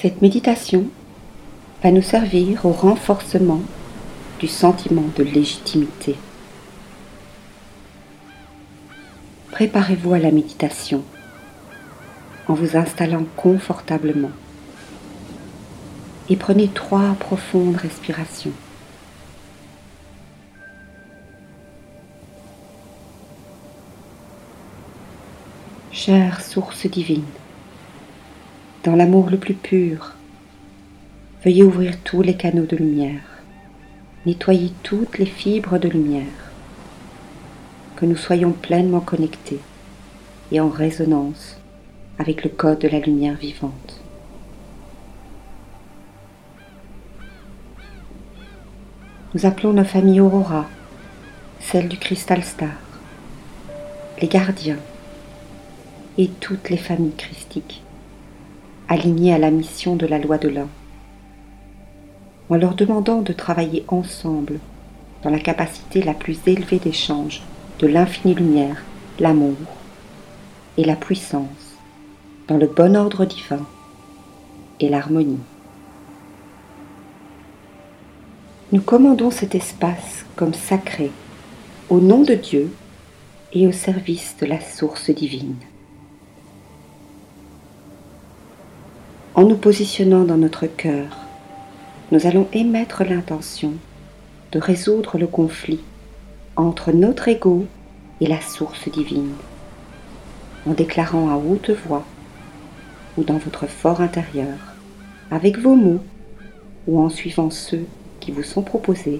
Cette méditation va nous servir au renforcement du sentiment de légitimité. Préparez-vous à la méditation en vous installant confortablement et prenez 3 profondes respirations. Chère source divine, dans l'amour le plus pur, veuillez ouvrir tous les canaux de lumière, nettoyer toutes les fibres de lumière, que nous soyons pleinement connectés et en résonance avec le code de la lumière vivante. Nous appelons nos familles Aurora, celles du Crystal Star, les gardiens et toutes les familles christiques, alignées à la mission de la loi de l'un, en leur demandant de travailler ensemble dans la capacité la plus élevée d'échange de l'infinie lumière, l'amour et la puissance, dans le bon ordre divin et l'harmonie. Nous commandons cet espace comme sacré, au nom de Dieu et au service de la source divine. En nous positionnant dans notre cœur, nous allons émettre l'intention de résoudre le conflit entre notre ego et la source divine, en déclarant à haute voix ou dans votre fort intérieur, avec vos mots ou en suivant ceux qui vous sont proposés.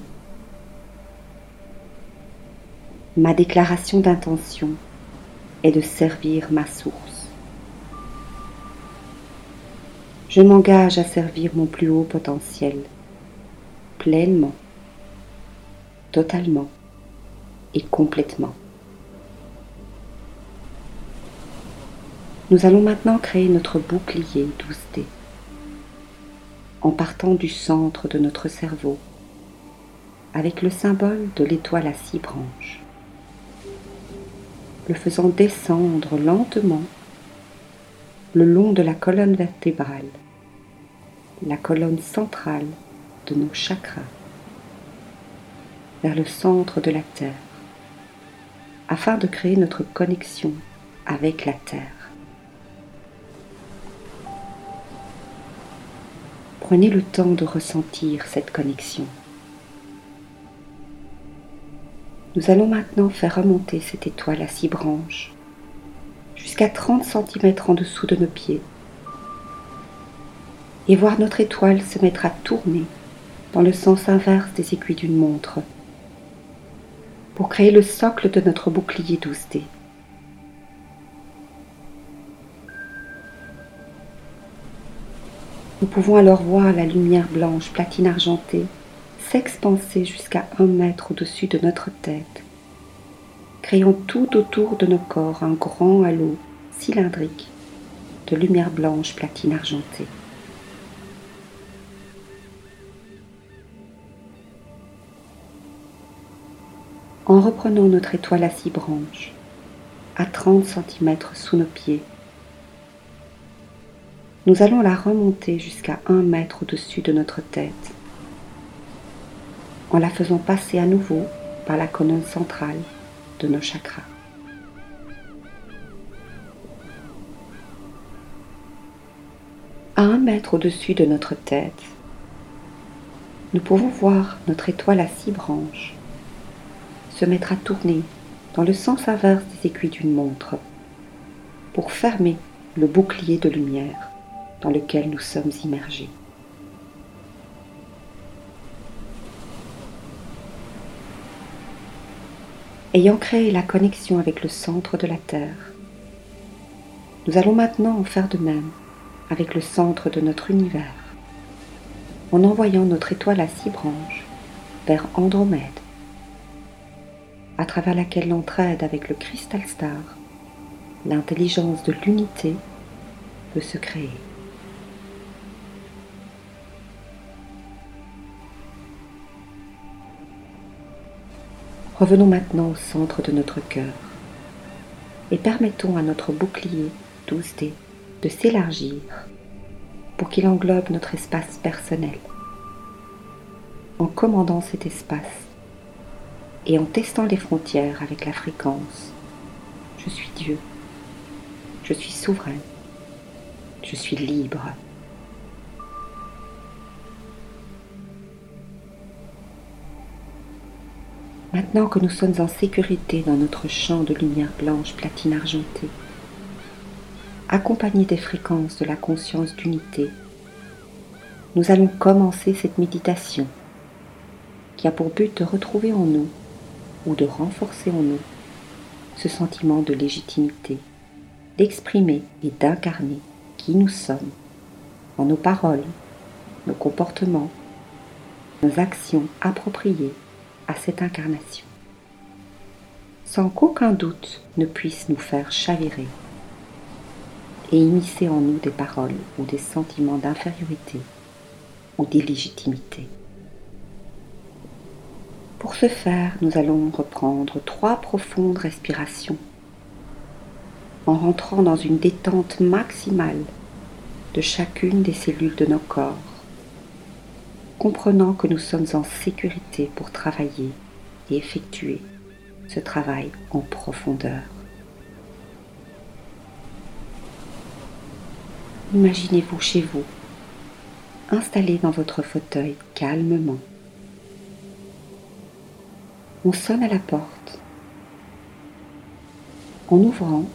Ma déclaration d'intention est de servir ma source. Je m'engage à servir mon plus haut potentiel, pleinement, totalement et complètement. Nous allons maintenant créer notre bouclier 12D, en partant du centre de notre cerveau, avec le symbole de l'étoile à 6 branches, le faisant descendre lentement le long de la colonne vertébrale, la colonne centrale de nos chakras, vers le centre de la Terre, afin de créer notre connexion avec la Terre. Prenez le temps de ressentir cette connexion. Nous allons maintenant faire remonter cette étoile à 6 branches jusqu'à 30 cm en dessous de nos pieds et voir notre étoile se mettre à tourner dans le sens inverse des aiguilles d'une montre pour créer le socle de notre bouclier 12D. Nous pouvons alors voir la lumière blanche platine argentée s'expanser jusqu'à 1 mètre au-dessus de notre tête, créant tout autour de nos corps un grand halo cylindrique de lumière blanche platine argentée. En reprenant notre étoile à 6 branches, à 30 cm sous nos pieds, nous allons la remonter jusqu'à 1 mètre au-dessus de notre tête, en la faisant passer à nouveau par la colonne centrale de nos chakras. À 1 mètre au-dessus de notre tête, nous pouvons voir notre étoile à 6 branches se mettre à tourner dans le sens inverse des aiguilles d'une montre pour fermer le bouclier de lumière dans lequel nous sommes immergés. Ayant créé la connexion avec le centre de la Terre, nous allons maintenant en faire de même avec le centre de notre univers, en envoyant notre étoile à 6 branches vers Andromède, à travers laquelle l'entraide avec le Crystal Star, l'intelligence de l'unité, peut se créer. Revenons maintenant au centre de notre cœur et permettons à notre bouclier 12D de s'élargir pour qu'il englobe notre espace personnel. En commandant cet espace et en testant les frontières avec la fréquence, je suis Dieu, je suis souverain, je suis libre. Maintenant que nous sommes en sécurité dans notre champ de lumière blanche platine argentée, accompagnés des fréquences de la conscience d'unité, nous allons commencer cette méditation qui a pour but de retrouver en nous ou de renforcer en nous ce sentiment de légitimité, d'exprimer et d'incarner qui nous sommes dans nos paroles, nos comportements, nos actions appropriées à cette incarnation, sans qu'aucun doute ne puisse nous faire chavirer et immiscer en nous des paroles ou des sentiments d'infériorité ou d'illégitimité. Pour ce faire, nous allons reprendre 3 profondes respirations en rentrant dans une détente maximale de chacune des cellules de nos corps, comprenant que nous sommes en sécurité pour travailler et effectuer ce travail en profondeur. Imaginez-vous chez vous, installé dans votre fauteuil calmement. On sonne à la porte. En ouvrant,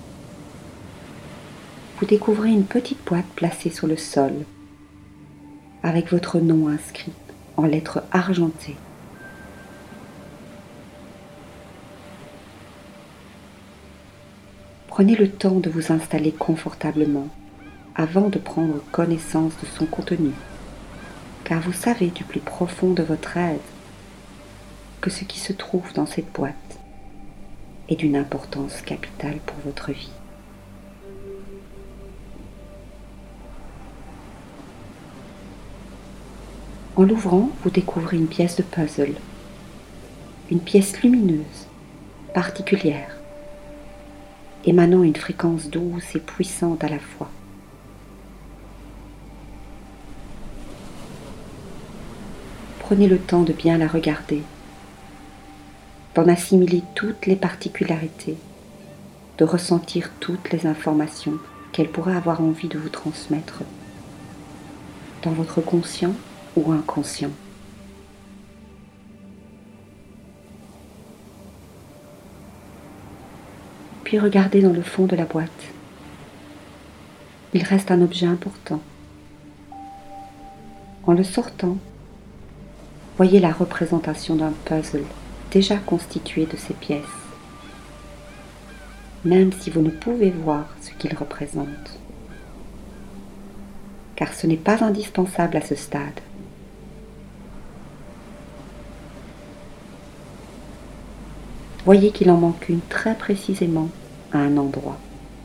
vous découvrez une petite boîte placée sur le sol avec votre nom inscrit en lettres argentées. Prenez le temps de vous installer confortablement avant de prendre connaissance de son contenu, car vous savez du plus profond de votre être que ce qui se trouve dans cette boîte est d'une importance capitale pour votre vie. En l'ouvrant, vous découvrez une pièce de puzzle, une pièce lumineuse, particulière, émanant une fréquence douce et puissante à la fois. Prenez le temps de bien la regarder, d'en assimiler toutes les particularités, de ressentir toutes les informations qu'elle pourrait avoir envie de vous transmettre, dans votre conscient ou inconscient. Puis regardez dans le fond de la boîte. Il reste un objet important. En le sortant, voyez la représentation d'un puzzle déjà constitué de ces pièces, même si vous ne pouvez voir ce qu'il représente, car ce n'est pas indispensable à ce stade. Voyez qu'il en manque une très précisément à un endroit.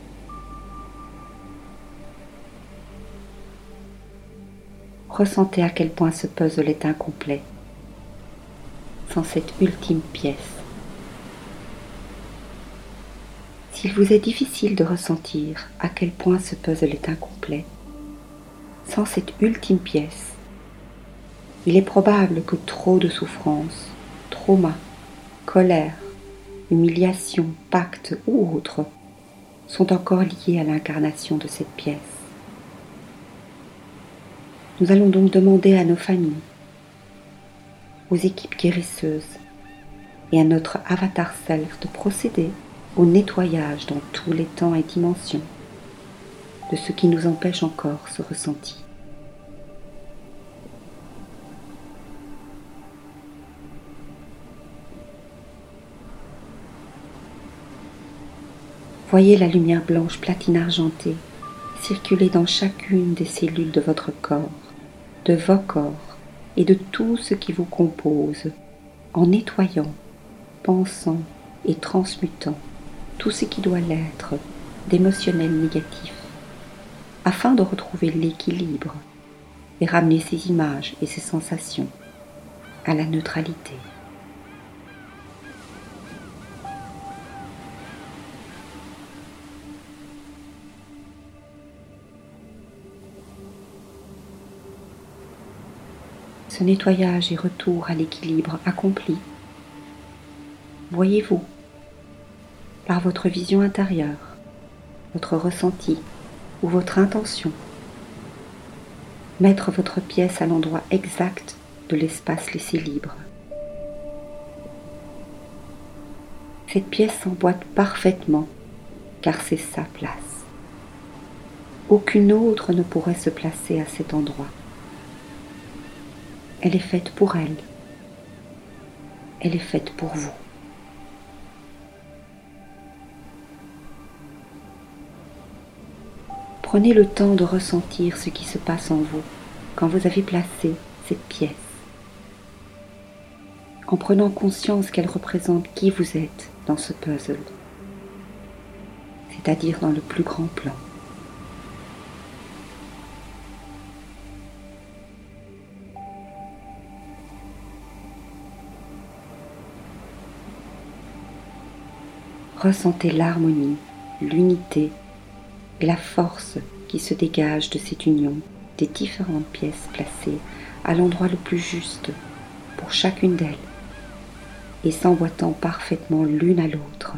Ressentez à quel point ce puzzle est incomplet sans cette ultime pièce. S'il vous est difficile de ressentir à quel point ce puzzle est incomplet sans cette ultime pièce, il est probable que trop de souffrances, traumas, colère, humiliation, pacte ou autres sont encore liés à l'incarnation de cette pièce. Nous allons donc demander à nos familles, aux équipes guérisseuses et à notre avatar self de procéder au nettoyage dans tous les temps et dimensions de ce qui nous empêche encore ce ressenti. Voyez la lumière blanche platine argentée circuler dans chacune des cellules de votre corps, de vos corps et de tout ce qui vous compose, en nettoyant, pensant et transmutant tout ce qui doit l'être d'émotionnel négatif, afin de retrouver l'équilibre et ramener ces images et ces sensations à la neutralité. ce nettoyage et retour à l'équilibre accompli, voyez-vous, par votre vision intérieure, votre ressenti ou votre intention, mettre votre pièce à l'endroit exact de l'espace laissé libre. Cette pièce s'emboîte parfaitement car c'est sa place. Aucune autre ne pourrait se placer à cet endroit. Elle est faite pour elle. Elle est faite pour vous. Prenez le temps de ressentir ce qui se passe en vous quand vous avez placé cette pièce, en prenant conscience qu'elle représente qui vous êtes dans ce puzzle, c'est-à-dire dans le plus grand plan. Ressentez l'harmonie, l'unité et la force qui se dégage de cette union des différentes pièces placées à l'endroit le plus juste pour chacune d'elles et s'emboîtant parfaitement l'une à l'autre.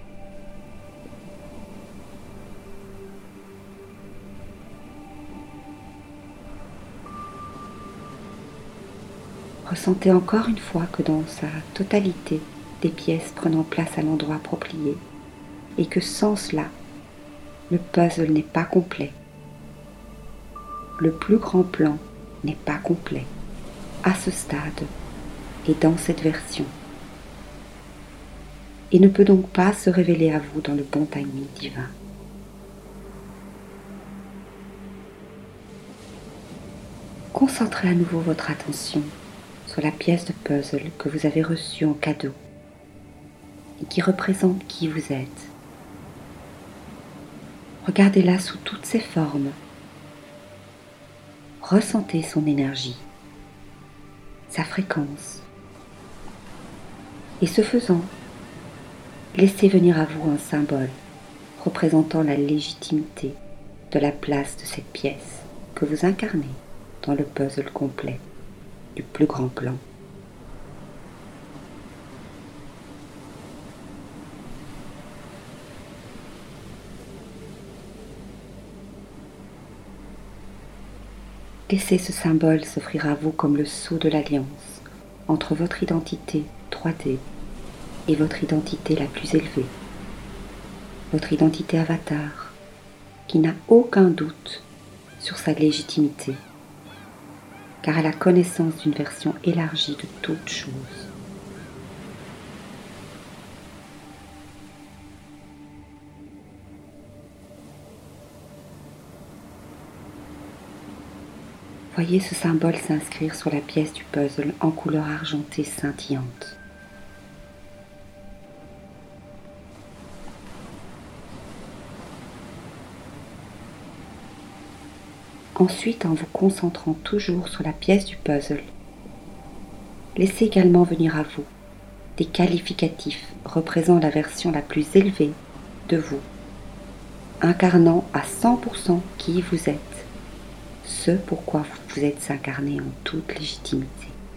Ressentez encore une fois que dans sa totalité, des pièces prenant place à l'endroit approprié et que sans cela, le puzzle n'est pas complet. Le plus grand plan n'est pas complet à ce stade et dans cette version et ne peut donc pas se révéler à vous dans le bon timing divin. Concentrez à nouveau votre attention sur la pièce de puzzle que vous avez reçue en cadeau et qui représente qui vous êtes. Regardez-la sous toutes ses formes. Ressentez son énergie, sa fréquence. Et ce faisant, laissez venir à vous un symbole représentant la légitimité de la place de cette pièce que vous incarnez dans le puzzle complet du plus grand plan. Laissez ce symbole s'offrir à vous comme le sceau de l'alliance entre votre identité 3D et votre identité la plus élevée, votre identité avatar, qui n'a aucun doute sur sa légitimité, car elle a connaissance d'une version élargie de toutes choses. Voyez ce symbole s'inscrire sur la pièce du puzzle en couleur argentée scintillante. Ensuite, en vous concentrant toujours sur la pièce du puzzle, laissez également venir à vous des qualificatifs représentant la version la plus élevée de vous, incarnant à 100% qui vous êtes, ce pourquoi vous vous êtes incarné en toute légitimité.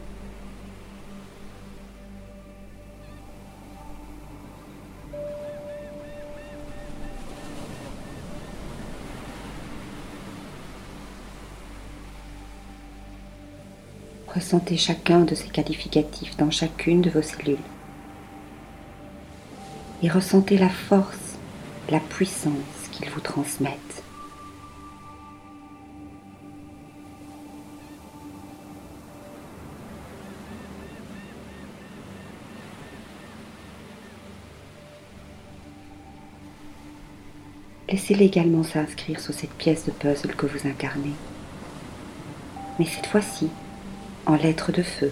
Ressentez chacun de ces qualificatifs dans chacune de vos cellules. Et ressentez la force, la puissance qu'ils vous transmettent. Laissez-les également s'inscrire sur cette pièce de puzzle que vous incarnez. Mais cette fois-ci, en lettres de feu.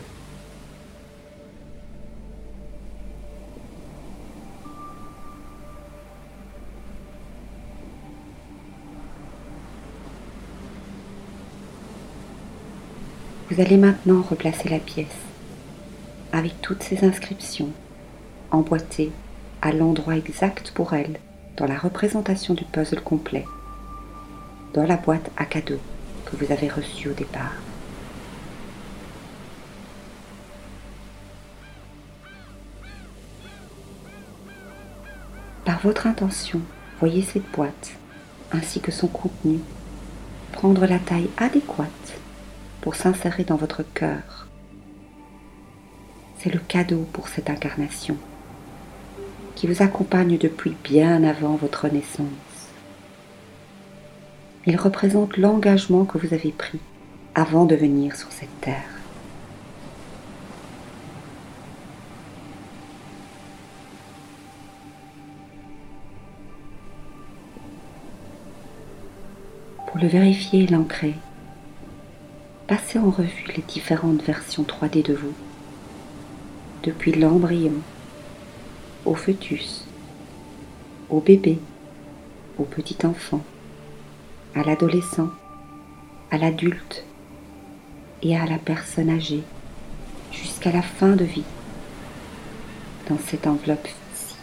Vous allez maintenant replacer la pièce avec toutes ces inscriptions emboîtées à l'endroit exact pour elle dans la représentation du puzzle complet, dans la boîte à cadeaux que vous avez reçue au départ. Par votre intention, voyez cette boîte, ainsi que son contenu, prendre la taille adéquate pour s'insérer dans votre cœur. C'est le cadeau pour cette incarnation qui vous accompagne depuis bien avant votre naissance. Il représente l'engagement que vous avez pris avant de venir sur cette terre. Pour le vérifier et l'ancrer, passez en revue les différentes versions 3D de vous, depuis l'embryon, au fœtus, au bébé, au petit enfant, à l'adolescent, à l'adulte et à la personne âgée, jusqu'à la fin de vie, dans cette enveloppe-ci.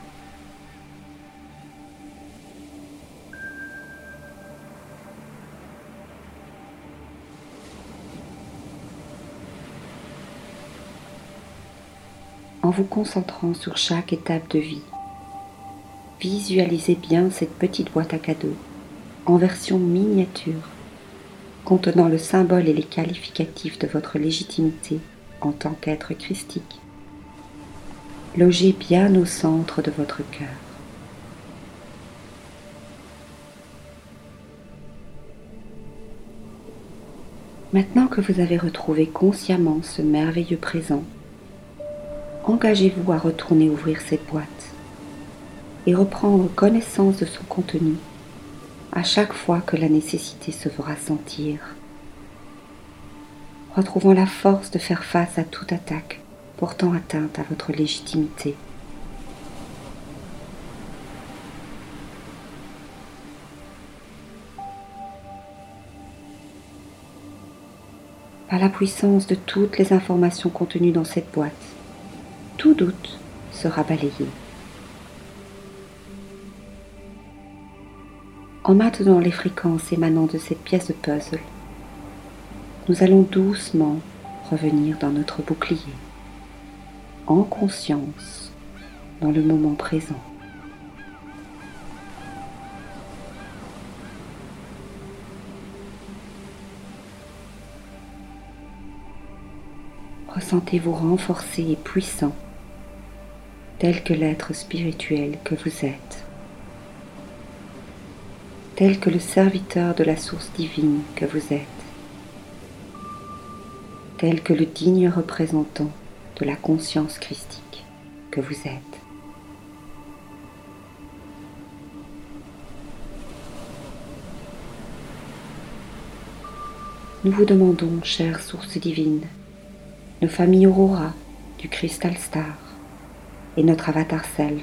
En vous concentrant sur chaque étape de vie, visualisez bien cette petite boîte à cadeaux en version miniature, contenant le symbole et les qualificatifs de votre légitimité en tant qu'être christique, logé bien au centre de votre cœur. Maintenant que vous avez retrouvé consciemment ce merveilleux présent, engagez-vous à retourner ouvrir cette boîte et reprendre connaissance de son contenu à chaque fois que la nécessité se fera sentir, retrouvant la force de faire face à toute attaque portant atteinte à votre légitimité. Par la puissance de toutes les informations contenues dans cette boîte, tout doute sera balayé. En maintenant les fréquences émanant de cette pièce de puzzle, nous allons doucement revenir dans notre bouclier, en conscience, dans le moment présent. Ressentez-vous renforcé et puissant, tel que l'être spirituel que vous êtes, tel que le serviteur de la source divine que vous êtes, tel que le digne représentant de la conscience christique que vous êtes. Nous vous demandons, chère source divine, nos familles Aurora du Crystal Star et notre avatar Self,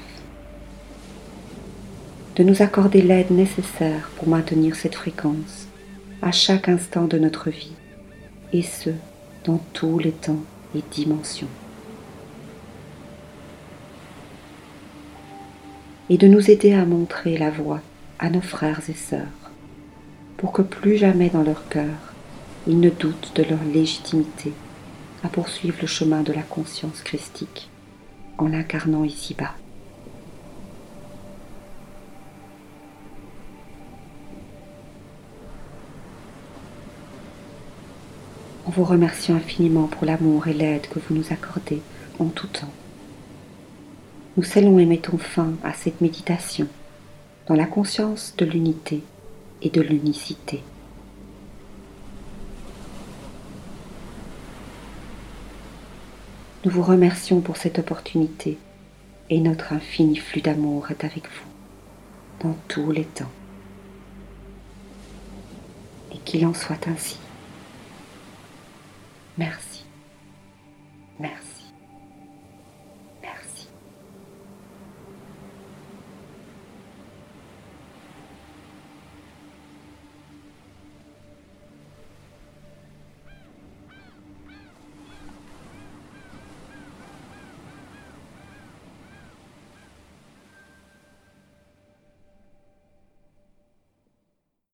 de nous accorder l'aide nécessaire pour maintenir cette fréquence à chaque instant de notre vie, et ce, dans tous les temps et dimensions. Et de nous aider à montrer la voie à nos frères et sœurs, pour que plus jamais dans leur cœur, ils ne doutent de leur légitimité à poursuivre le chemin de la conscience christique en l'incarnant ici-bas. En vous remerciant infiniment pour l'amour et l'aide que vous nous accordez en tout temps, nous scellons et mettons fin à cette méditation dans la conscience de l'unité et de l'unicité. Nous vous remercions pour cette opportunité et notre infini flux d'amour est avec vous dans tous les temps. Et qu'il en soit ainsi. Merci. Merci.